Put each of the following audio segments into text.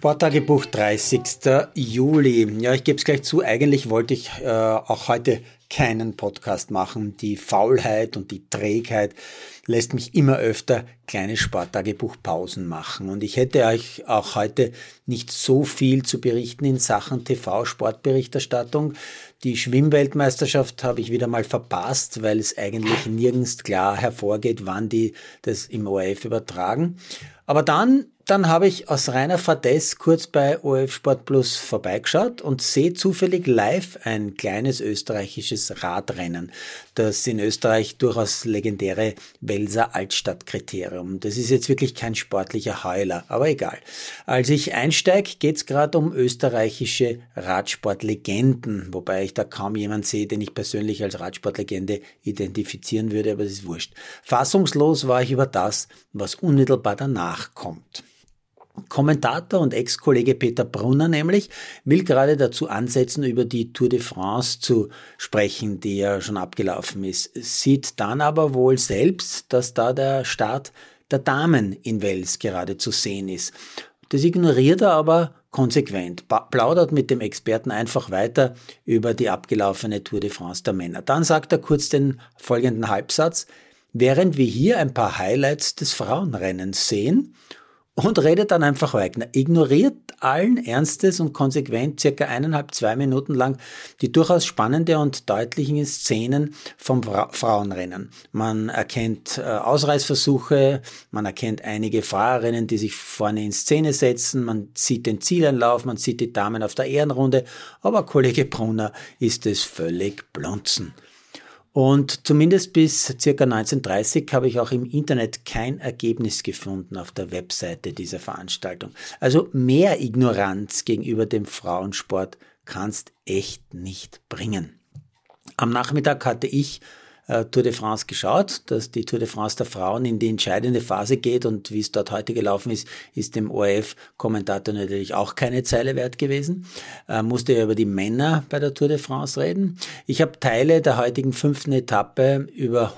Sporttagebuch, 30. Juli. Ja, ich gebe es gleich zu, eigentlich wollte ich auch heute keinen Podcast machen. Die Faulheit und die Trägheit lässt mich immer öfter kleine Sporttagebuchpausen machen. Und ich hätte euch auch heute nicht so viel zu berichten in Sachen TV-Sportberichterstattung. Die Schwimmweltmeisterschaft habe ich wieder mal verpasst, weil es eigentlich nirgends klar hervorgeht, wann die das im ORF übertragen. Aber dann habe ich aus reiner Fadesse kurz bei ORF Sport Plus vorbeigeschaut und sehe zufällig live ein kleines österreichisches Radrennen. Das in Österreich durchaus legendäre Welser Altstadtkriterium. Das ist jetzt wirklich kein sportlicher Heuler, aber egal. Als ich einsteige, geht's gerade um österreichische Radsportlegenden, wobei ich da kaum jemanden sehe, den ich persönlich als Radsportlegende identifizieren würde, aber das ist wurscht. Fassungslos war ich über das, was unmittelbar danach kommt. Kommentator und Ex-Kollege Peter Brunner nämlich will gerade dazu ansetzen, über die Tour de France zu sprechen, die ja schon abgelaufen ist, sieht dann aber wohl selbst, dass da der Start der Damen in Wels gerade zu sehen ist. Das ignoriert er aber konsequent, plaudert mit dem Experten einfach weiter über die abgelaufene Tour de France der Männer. Dann sagt er kurz den folgenden Halbsatz: Während wir hier ein paar Highlights des Frauenrennens sehen, und redet dann einfach weiter. Ignoriert allen Ernstes und konsequent circa 1,5-2 Minuten lang die durchaus spannende und deutlichen Szenen vom Frauenrennen. Man erkennt Ausreißversuche, man erkennt einige Fahrerinnen, die sich vorne in Szene setzen, man sieht den Zieleinlauf, man sieht die Damen auf der Ehrenrunde, aber Kollege Brunner ist es völlig blunzen. Und zumindest bis ca. 19:30 habe ich auch im Internet kein Ergebnis gefunden auf der Webseite dieser Veranstaltung. Also mehr Ignoranz gegenüber dem Frauensport kannst echt nicht bringen. Am Nachmittag hatte ich Tour de France geschaut, dass die Tour de France der Frauen in die entscheidende Phase geht, und wie es dort heute gelaufen ist dem ORF-Kommentator natürlich auch keine Zeile wert gewesen. Musste ja über die Männer bei der Tour de France reden. Ich habe Teile der heutigen 5. Etappe über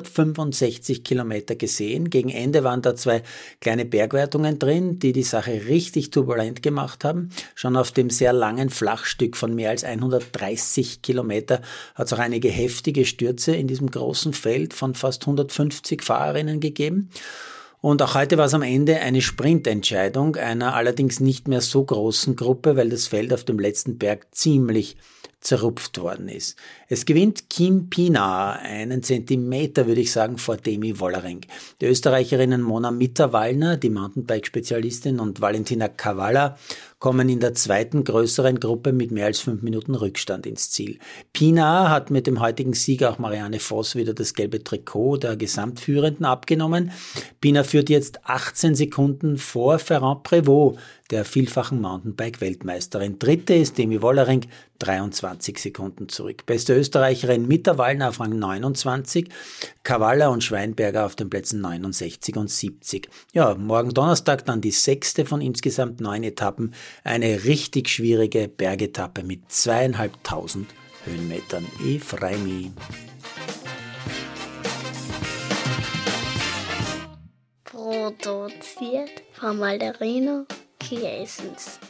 165 Kilometer gesehen. Gegen Ende waren da 2 kleine Bergwertungen drin, die Sache richtig turbulent gemacht haben. Schon auf dem sehr langen Flachstück von mehr als 130 Kilometer hat es auch einige heftige Stürze in diesem großen Feld von fast 150 Fahrerinnen gegeben. Und auch heute war es am Ende eine Sprintentscheidung einer allerdings nicht mehr so großen Gruppe, weil das Feld auf dem letzten Berg ziemlich zerrupft worden ist. Es gewinnt Kim Pienaar, einen Zentimeter, würde ich sagen, vor Demi Wollering. Die Österreicherinnen Mona Mitterwallner, die Mountainbike-Spezialistin, und Valentina Cavalla kommen in der zweiten größeren Gruppe mit mehr als 5 Minuten Rückstand ins Ziel. Pienaar hat mit dem heutigen Sieg auch Marianne Voss wieder das gelbe Trikot der Gesamtführenden abgenommen. Pienaar führt jetzt 18 Sekunden vor Ferrand Prévot, der vielfachen Mountainbike-Weltmeisterin. Dritte ist Demi Wollering, 23 Sekunden zurück. Beste Österreicherin Mitterwallner auf Rang 29, Cavalla und Schweinberger auf den Plätzen 69 und 70. Ja, morgen Donnerstag dann die 6. von insgesamt 9 Etappen. Eine richtig schwierige Bergetappe mit 2.500 Höhenmetern. Ich freue mich. Produziert von Malderino Kiesens.